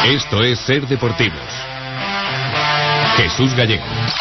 Esto es Ser Deportivos. Jesús Gallego.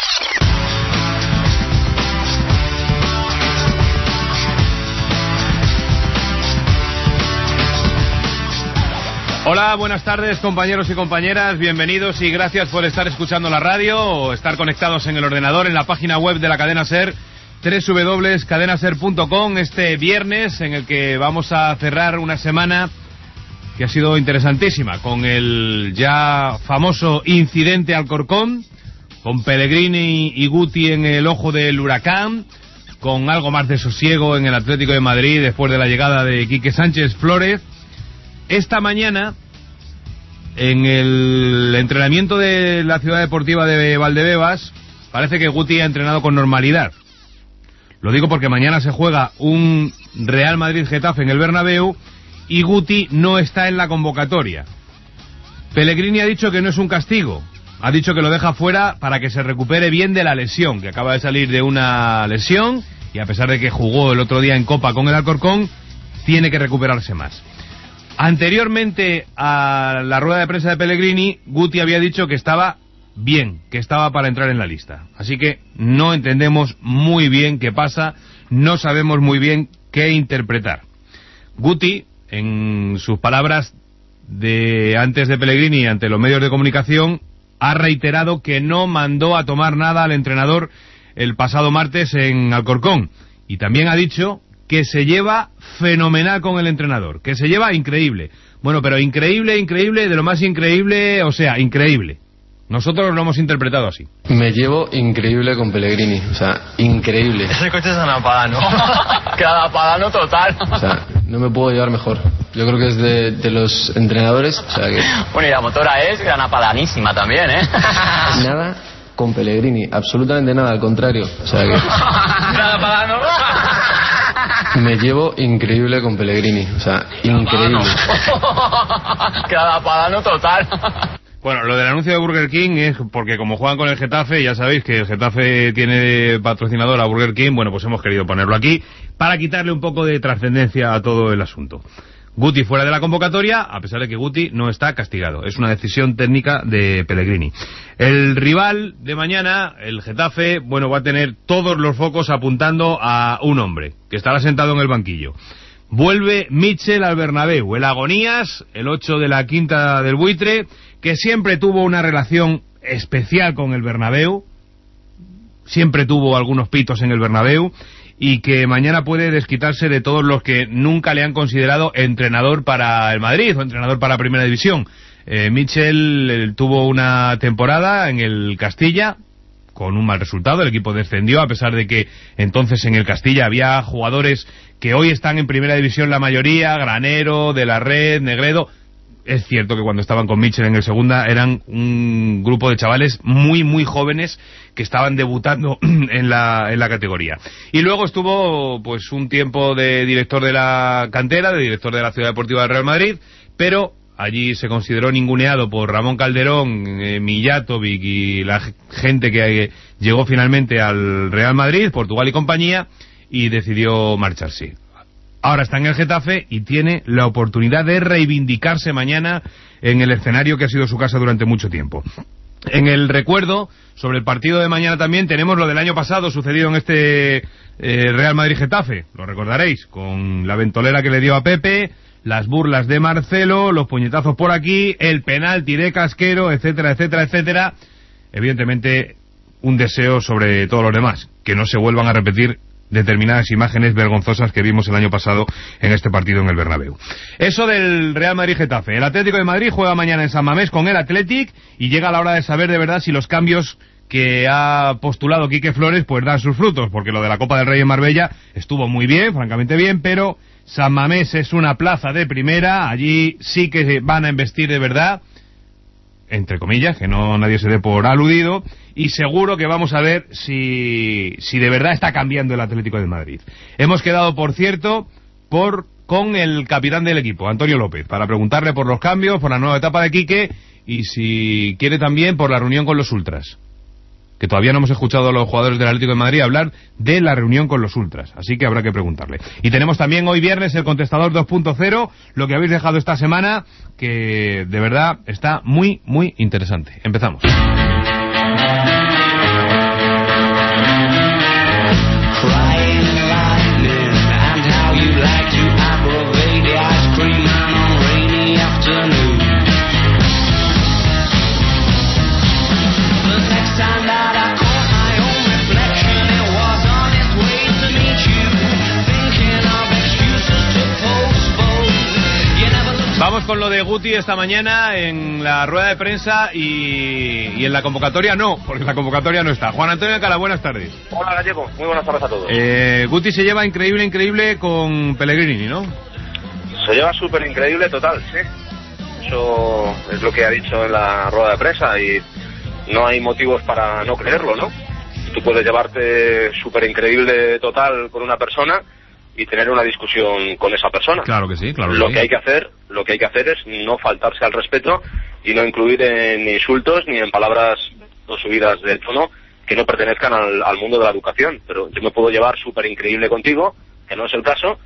Hola, buenas tardes compañeros y compañeras, bienvenidos y gracias por estar escuchando la radio o estar conectados en el ordenador en la página web de la cadena SER, www.cadenaser.com, este viernes en el que vamos a cerrar una semana que ha sido interesantísima, con el ya famoso incidente Alcorcón, con Pellegrini y Guti en el ojo del huracán, con algo más de sosiego en el Atlético de Madrid después de la llegada de Quique Sánchez Flores. Esta mañana, en el entrenamiento de la Ciudad Deportiva de Valdebebas, parece que Guti ha entrenado con normalidad. Lo digo porque mañana se juega un Real Madrid-Getafe en el Bernabéu y Guti no está en la convocatoria. Pellegrini ha dicho que no es un castigo, ha dicho que lo deja fuera para que se recupere bien de la lesión, que acaba de salir de una lesión y a pesar de que jugó el otro día en Copa con el Alcorcón, tiene que recuperarse más. Anteriormente a la rueda de prensa de Pellegrini, Guti había dicho que estaba bien, que estaba para entrar en la lista. Así que no entendemos muy bien qué pasa, no sabemos muy bien qué interpretar. Guti, en sus palabras de antes de Pellegrini ante los medios de comunicación, ha reiterado que no mandó a tomar nada al entrenador el pasado martes en Alcorcón. Y también ha dicho que se lleva fenomenal con el entrenador, que se lleva increíble. Bueno, pero increíble, de lo más increíble, o sea, increíble. Nosotros lo hemos interpretado así. Me llevo increíble con Pellegrini, o sea, increíble. Ese coche es anapadano. Que anapadano total. O sea, no me puedo llevar mejor. Yo creo que es de los entrenadores, o sea que... Bueno, y la motora es anapadanísima también, ¿eh? Nada con Pellegrini, absolutamente nada, al contrario. O sea que... Anapadano. Me llevo increíble con Pellegrini, o sea, increíble. Que anapadano total. Bueno, lo del anuncio de Burger King es porque como juegan con el Getafe, ya sabéis que el Getafe tiene patrocinador a Burger King, bueno, pues hemos querido ponerlo aquí para quitarle un poco de trascendencia a todo el asunto. Guti fuera de la convocatoria, a pesar de que Guti no está castigado. Es una decisión técnica de Pellegrini. El rival de mañana, el Getafe, bueno, va a tener todos los focos apuntando a un hombre, que estará sentado en el banquillo. Vuelve Mitchell al Bernabéu, el Agonías, el 8 de la Quinta del Buitre, que siempre tuvo una relación especial con el Bernabéu, siempre tuvo algunos pitos en el Bernabéu, y que mañana puede desquitarse de todos los que nunca le han considerado entrenador para el Madrid o entrenador para Primera División. Mitchell tuvo una temporada en el Castilla con un mal resultado, el equipo descendió a pesar de que entonces en el Castilla había jugadores que hoy están en Primera División la mayoría, Granero, De la Red, Negredo. Es cierto que cuando estaban con Mitchell en el Segunda eran un grupo de chavales muy muy jóvenes que estaban debutando en la categoría. Y luego estuvo pues un tiempo de director de la cantera, de director de la Ciudad Deportiva del Real Madrid, pero allí se consideró ninguneado por Ramón Calderón, Mijatovic y la gente que llegó finalmente al Real Madrid, Portugal y compañía, y decidió marcharse. Ahora está en el Getafe y tiene la oportunidad de reivindicarse mañana en el escenario que ha sido su casa durante mucho tiempo. En el recuerdo sobre el partido de mañana también tenemos lo del año pasado sucedido en este Real Madrid-Getafe, lo recordaréis, con la ventolera que le dio a Pepe, las burlas de Marcelo, los puñetazos por aquí, el penalti de Casquero, etcétera, etcétera, etcétera. Evidentemente, un deseo sobre todos los demás, que no se vuelvan a repetir determinadas imágenes vergonzosas que vimos el año pasado en este partido en el Bernabéu. Eso del Real Madrid-Getafe. El Atlético de Madrid juega mañana en San Mamés con el Athletic y llega la hora de saber de verdad si los cambios que ha postulado Quique Flores pues dan sus frutos, porque lo de la Copa del Rey en Marbella estuvo muy bien, francamente bien, pero San Mamés es una plaza de primera, allí sí que van a investir de verdad, entre comillas, que no nadie se dé por aludido, y seguro que vamos a ver si de verdad está cambiando el Atlético de Madrid. Hemos quedado, por cierto, con el capitán del equipo, Antonio López, para preguntarle por los cambios, por la nueva etapa de Quique, y si quiere también por la reunión con los ultras. que todavía no hemos escuchado a los jugadores del Atlético de Madrid hablar de la reunión con los ultras, así que habrá que preguntarle. Y tenemos también hoy viernes el contestador 2.0, lo que habéis dejado esta semana, que de verdad está muy, muy interesante. Empezamos. Vamos con lo de Guti esta mañana en la rueda de prensa y en la convocatoria no, porque la convocatoria no está. Juan Antonio Alcalá, buenas tardes. Hola Gallego, muy buenas tardes a todos. Guti se lleva increíble con Pellegrini, ¿no? Se lleva súper increíble total, sí. Eso es lo que ha dicho en la rueda de prensa y no hay motivos para no creerlo, ¿no? Tú puedes llevarte súper increíble total con una persona y tener una discusión con esa persona. Claro que sí, claro que lo sí. que hay que hacer es no faltarse al respeto y no incluir en insultos ni en palabras o subidas de tono que no pertenezcan al mundo de la educación. Pero yo me puedo llevar súper increíble contigo, que no es el caso,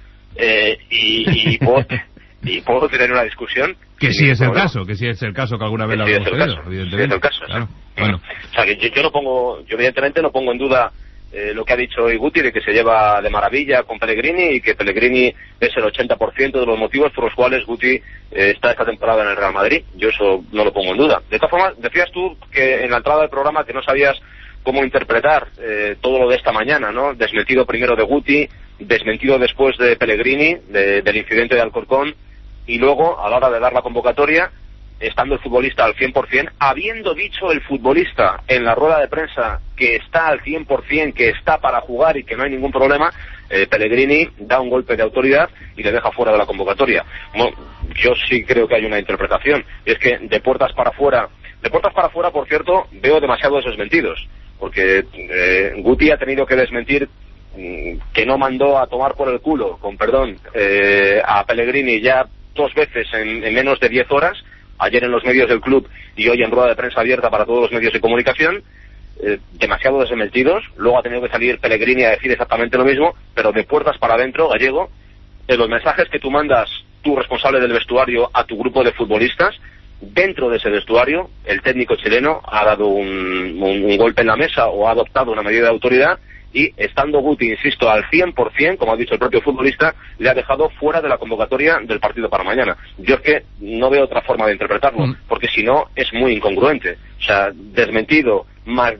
y puedo tener una discusión. Que sí es el caso, que alguna vez lo hemos tenido, evidentemente. Sí es el caso, claro. Sí. Bueno. O sea, que yo evidentemente no pongo en duda lo que ha dicho hoy Guti, de que se lleva de maravilla con Pellegrini y que Pellegrini es el 80% de los motivos por los cuales Guti está esta temporada en el Real Madrid. Yo eso no lo pongo en duda. De todas formas, decías tú que en la entrada del programa que no sabías cómo interpretar todo lo de esta mañana, ¿no? Desmentido primero de Guti, desmentido después de Pellegrini, del incidente de Alcorcón, y luego, a la hora de dar la convocatoria, estando el futbolista al 100%, habiendo dicho el futbolista en la rueda de prensa que está al 100%, que está para jugar y que no hay ningún problema, Pellegrini da un golpe de autoridad y le deja fuera de la convocatoria. Bueno, yo sí creo que hay una interpretación, y es que de puertas para afuera, por cierto, veo demasiados desmentidos, porque Guti ha tenido que desmentir que no mandó a tomar por el culo, con perdón, a Pellegrini ya 2 veces en menos de 10 horas, ayer en los medios del club y hoy en rueda de prensa abierta para todos los medios de comunicación, demasiado desmentidos. Luego ha tenido que salir Pellegrini a decir exactamente lo mismo, pero de puertas para adentro, Gallego, los mensajes que tú mandas, tu responsable del vestuario, a tu grupo de futbolistas, dentro de ese vestuario, el técnico chileno ha dado un golpe en la mesa o ha adoptado una medida de autoridad, y estando Guti, insisto, al 100%, como ha dicho el propio futbolista, le ha dejado fuera de la convocatoria del partido para mañana. Yo es que no veo otra forma de interpretarlo, porque si no es muy incongruente. O sea, desmentido, más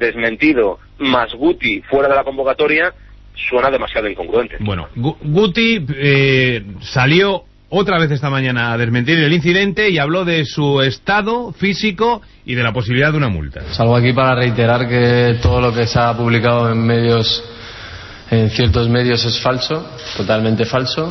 Guti fuera de la convocatoria, suena demasiado incongruente. Bueno, Guti salió otra vez esta mañana a desmentir el incidente y habló de su estado físico y de la posibilidad de una multa. Salgo aquí para reiterar que todo lo que se ha publicado en ciertos medios es falso, totalmente falso,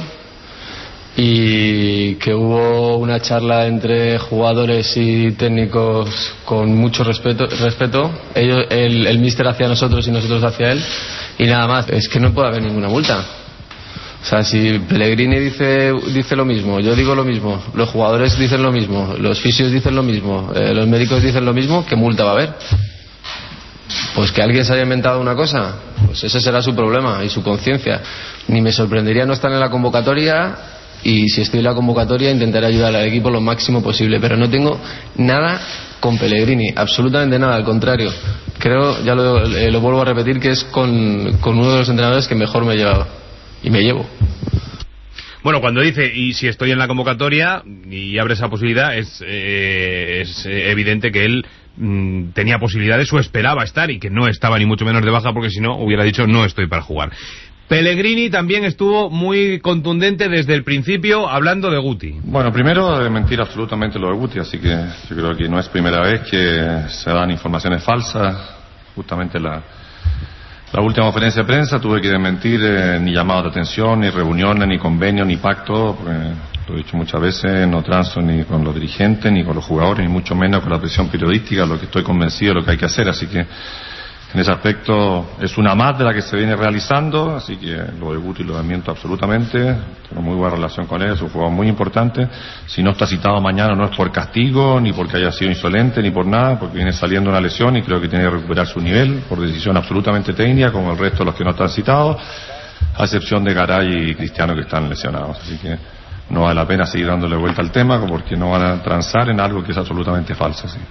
y que hubo una charla entre jugadores y técnicos con mucho respeto. El míster hacia nosotros y nosotros hacia él, y nada más. Es que no puede haber ninguna multa. O sea, si Pellegrini dice lo mismo, yo digo lo mismo, los jugadores dicen lo mismo, los fisios dicen lo mismo, los médicos dicen lo mismo, ¿qué multa va a haber? Pues que alguien se haya inventado una cosa, pues ese será su problema y su conciencia. Ni me sorprendería no estar en la convocatoria, y si estoy en la convocatoria intentaré ayudar al equipo lo máximo posible, pero no tengo nada con Pellegrini, absolutamente nada, al contrario. Creo, ya lo vuelvo a repetir, que es con uno de los entrenadores que mejor me he llevado. Y me llevo. Bueno, cuando dice, y si estoy en la convocatoria, y abre esa posibilidad, es evidente que él tenía posibilidades o esperaba estar, y que no estaba ni mucho menos de baja, porque si no hubiera dicho no estoy para jugar. Pellegrini también estuvo muy contundente desde el principio hablando de Guti. Bueno, primero de mentir absolutamente lo de Guti, así que yo creo que no es primera vez que se dan informaciones falsas. Justamente la última conferencia de prensa tuve que desmentir ni llamados de atención, ni reuniones, ni convenios, ni pactos. Lo he dicho muchas veces, no transo ni con los dirigentes, ni con los jugadores, ni mucho menos con la presión periodística, lo que estoy convencido de lo que hay que hacer. Así que en ese aspecto es una más de la que se viene realizando, así que lo de Guti lo desmiento absolutamente. Tengo muy buena relación con él, es un jugador muy importante. Si no está citado mañana no es por castigo, ni porque haya sido insolente, ni por nada, porque viene saliendo una lesión y creo que tiene que recuperar su nivel por decisión absolutamente técnica, como el resto de los que no están citados, a excepción de Garay y Cristiano, que están lesionados. Así que no vale la pena seguir dándole vuelta al tema, porque no van a transar en algo que es absolutamente falso. ¿Sí?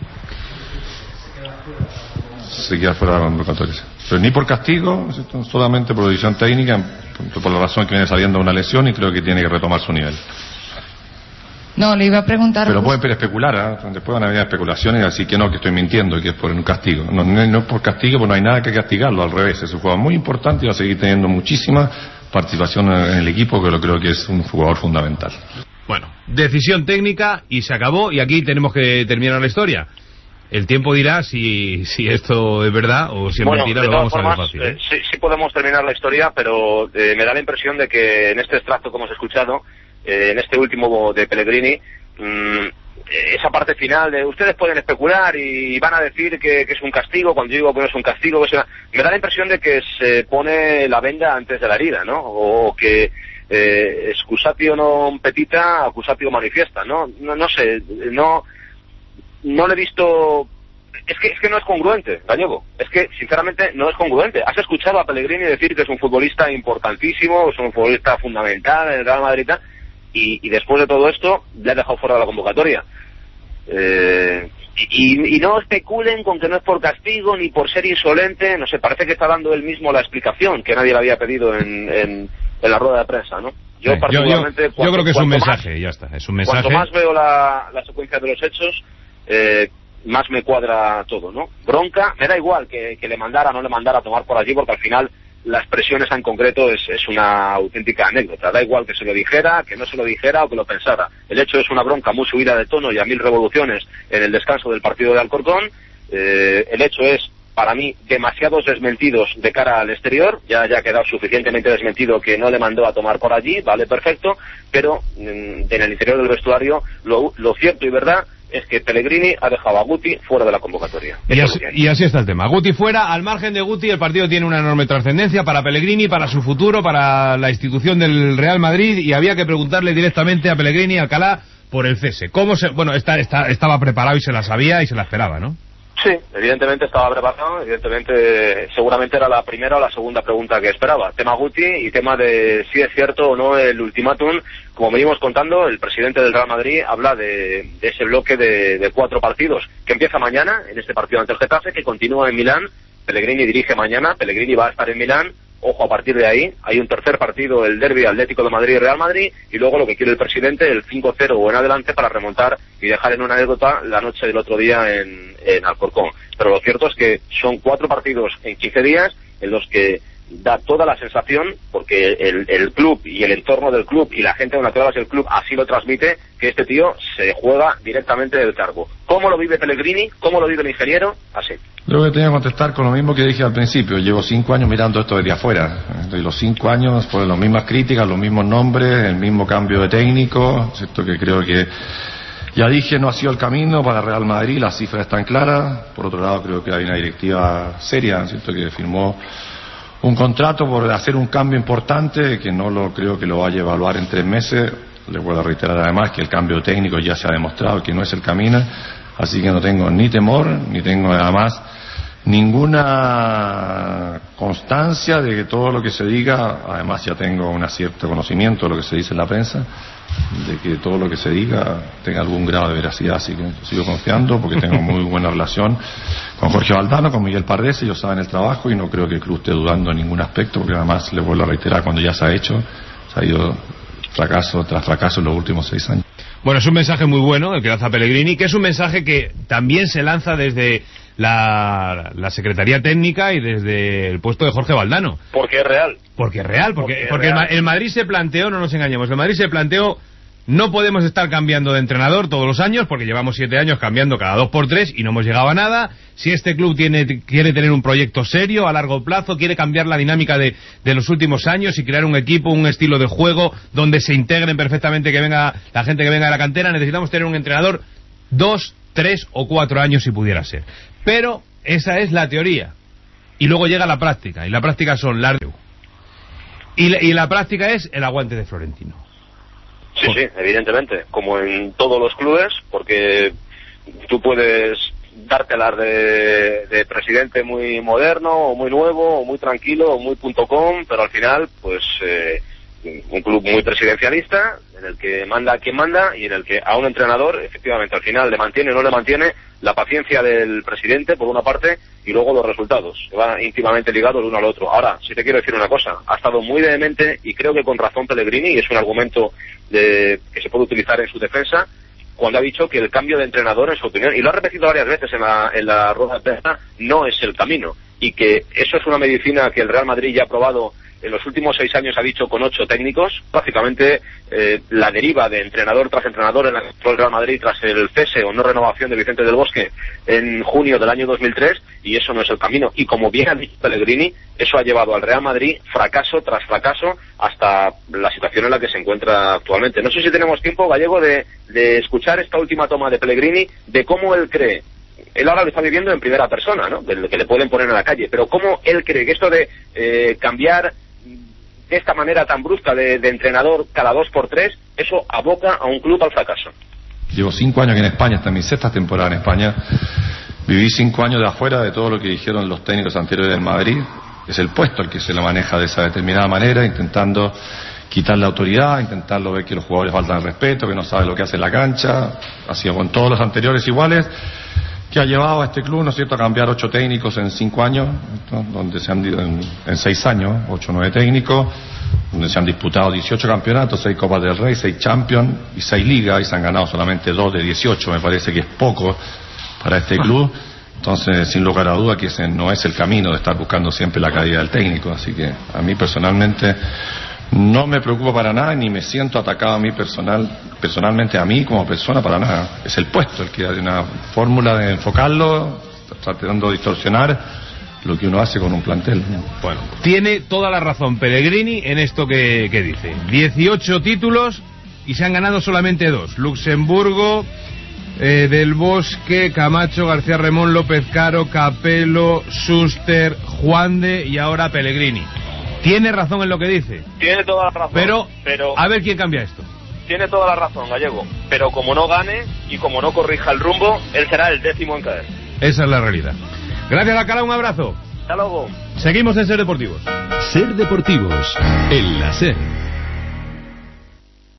Se queda fuera de la convocatoria. Pero ni por castigo, solamente por decisión técnica, por la razón que viene saliendo una lesión y creo que tiene que retomar su nivel. No, le iba a preguntar... Pero pueden especular, ¿eh? Después van a haber especulaciones y decir que no, que estoy mintiendo, que es por un castigo. No es por castigo, porque no hay nada que castigarlo, al revés. Es un jugador muy importante y va a seguir teniendo muchísima participación en el equipo, que lo creo que es un jugador fundamental. Bueno, decisión técnica y se acabó, y aquí tenemos que terminar la historia. El tiempo dirá si esto es verdad o si es mentira, lo vamos a ver fácil. Sí podemos terminar la historia, pero me da la impresión de que en este extracto que hemos escuchado, en este último de Pellegrini, esa parte final de ustedes pueden especular y van a decir que es un castigo, cuando yo digo que no es un castigo, me da la impresión de que se pone la venda antes de la herida, ¿no? O que excusatio non petita, accusatio manifiesta, ¿no? No sé, no le he visto... Es que no es congruente, Gallego. Es que, sinceramente, no es congruente. Has escuchado a Pellegrini decir que es un futbolista importantísimo, es un futbolista fundamental en el Real Madrid, y después de todo esto, le ha dejado fuera de la convocatoria. Y no especulen con que no es por castigo ni por ser insolente. No sé, parece que está dando él mismo la explicación que nadie le había pedido en la rueda de prensa, ¿no? Yo particularmente... Yo creo que es un mensaje, ya está. Es un mensaje. Cuanto más veo la secuencia de los hechos... más me cuadra todo, ¿no? Bronca, me da igual que le mandara o no le mandara a tomar por allí, porque al final la expresión esa en concreto es una auténtica anécdota. Da igual que se lo dijera, que no se lo dijera o que lo pensara. El hecho es una bronca muy subida de tono y a 1000 revoluciones en el descanso del partido de Alcorcón. El hecho es, para mí, demasiados desmentidos de cara al exterior. Ya ha quedado suficientemente desmentido que no le mandó a tomar por allí, vale, perfecto, pero en el interior del vestuario lo cierto y verdad es que Pellegrini ha dejado a Guti fuera de la convocatoria. Y así está el tema. Guti fuera. Al margen de Guti, el partido tiene una enorme trascendencia para Pellegrini, para su futuro, para la institución del Real Madrid, y había que preguntarle directamente a Pellegrini, a Alcalá, por el cese. Bueno, estaba preparado y se la sabía y se la esperaba, ¿no? Sí, evidentemente estaba preparado, evidentemente seguramente era la primera o la segunda pregunta que esperaba. Tema Guti y tema de si es cierto o no el ultimátum. Como venimos contando, el presidente del Real Madrid habla de ese bloque de 4 partidos que empieza mañana, en este partido ante el Getafe, que continúa en Milán. Pellegrini dirige mañana, Pellegrini va a estar en Milán. Ojo, a partir de ahí hay un tercer partido, el derbi Atlético de Madrid y Real Madrid, y luego lo que quiere el presidente, el 5-0 o en adelante, para remontar y dejar en una anécdota la noche del otro día en Alcorcón. Pero lo cierto es que son 4 partidos en 15 días en los que da toda la sensación, porque el club y el entorno del club y la gente con la que hablas del club así lo transmite, que este tío se juega directamente del cargo. ¿Cómo lo vive Pellegrini? ¿Cómo lo vive el ingeniero? Así. Yo que tenía que contestar con lo mismo que dije al principio. Llevo 5 años mirando esto desde afuera. De los 5 años fueron las mismas críticas, los mismos nombres, el mismo cambio de técnico. Esto que creo que, ya dije, no ha sido el camino para Real Madrid, las cifras están claras. Por otro lado, creo que hay una directiva seria, ¿cierto?, que firmó un contrato por hacer un cambio importante, que no lo creo que lo vaya a evaluar en 3 meses. Le puedo reiterar además que el cambio técnico ya se ha demostrado que no es el camino, así que no tengo ni temor, ni tengo además ninguna constancia de que todo lo que se diga, además ya tengo un cierto conocimiento de lo que se dice en la prensa, de que todo lo que se diga tenga algún grado de veracidad, así que sigo confiando porque tengo muy buena relación con Jorge Valdano, con Miguel Pardes, ellos saben el trabajo y no creo que el club esté dudando en ningún aspecto, porque además les vuelvo a reiterar, cuando ya se ha hecho, se ha ido fracaso tras fracaso en los últimos 6 años. Bueno, es un mensaje muy bueno el que lanza Pellegrini, que es un mensaje que también se lanza desde la Secretaría Técnica y desde el puesto de Jorge Valdano. Porque es real. Porque es real, porque el Madrid se planteó, no nos engañemos, el Madrid se planteó, no podemos estar cambiando de entrenador todos los años, porque llevamos 7 años cambiando cada 2 por 3 y no hemos llegado a nada. Si este club quiere tener un proyecto serio, a largo plazo, quiere cambiar la dinámica de los últimos años y crear un equipo, un estilo de juego donde se integren perfectamente que venga la gente que venga de la cantera, necesitamos tener un entrenador 2, 3 o 4 años si pudiera ser. Pero esa es la teoría. Y luego llega la práctica, y la práctica son las... Y la práctica es el aguante de Florentino. Sí, evidentemente, como en todos los clubes, porque tú puedes dártelas de presidente muy moderno, o muy nuevo, o muy tranquilo, o muy .com, pero al final, pues... un club muy presidencialista, en el que manda quien manda y en el que a un entrenador, efectivamente, al final le mantiene o no le mantiene la paciencia del presidente, por una parte, y luego los resultados, que van íntimamente ligados el uno al otro. Ahora, sí te quiero decir una cosa, ha estado muy vehemente, y creo que con razón Pellegrini, y es un argumento que se puede utilizar en su defensa, cuando ha dicho que el cambio de entrenador, en su opinión, y lo ha repetido varias veces en la rueda de prensa, no es el camino, y que eso es una medicina que el Real Madrid ya ha probado en los últimos 6 años, ha dicho, con 8 técnicos. Básicamente la deriva de entrenador tras entrenador en la que entró el Real Madrid tras el cese o no renovación de Vicente del Bosque en junio del año 2003, y eso no es el camino. Y como bien ha dicho Pellegrini, eso ha llevado al Real Madrid fracaso tras fracaso hasta la situación en la que se encuentra actualmente. No sé si tenemos tiempo, Gallego, de escuchar esta última toma de Pellegrini, de cómo él cree. Él ahora lo está viviendo en primera persona, ¿no?, de lo que le pueden poner en la calle, pero cómo él cree que esto de cambiar de esta manera tan brusca de entrenador cada 2 por 3, eso aboca a un club al fracaso. Llevo 5 años aquí en España, esta es mi 6ª temporada en España. Viví 5 años de afuera de todo lo que dijeron los técnicos anteriores del Madrid. Es el puesto el que se lo maneja de esa determinada manera, intentando quitar la autoridad, intentando ver que los jugadores faltan el respeto, que no saben lo que hace en la cancha. Ha sido con todos los anteriores iguales, que ha llevado a este club, ¿no es cierto?, a cambiar 8 técnicos en 5 años, ¿no?, donde se han en 6 años, 8 o 9 técnicos, donde se han disputado 18 campeonatos, 6 Copas del Rey, 6 Champions y 6 Ligas, y se han ganado solamente 2 de 18, me parece que es poco para este club. Entonces, sin lugar a duda, que ese no es el camino de estar buscando siempre la caída del técnico. Así que a mí personalmente no me preocupa para nada, ni me siento atacado a mí personalmente a mí como persona, para nada. Es el puesto el que hay una fórmula de enfocarlo, tratando de distorsionar lo que uno hace con un plantel. Bueno, tiene toda la razón Pellegrini en esto que dice. 18 títulos y se han ganado solamente 2. Luxemburgo, Del Bosque, Camacho, García Remón, López Caro, Capello, Schuster, Juande y ahora Pellegrini. Tiene razón en lo que dice. Tiene toda la razón. Pero a ver quién cambia esto. Tiene toda la razón, Gallego. Pero como no gane y como no corrija el rumbo, él será el 10º en caer. Esa es la realidad. Gracias, Alcalá, un abrazo. Hasta luego. Seguimos en Ser Deportivos. Ser Deportivos, en la SER.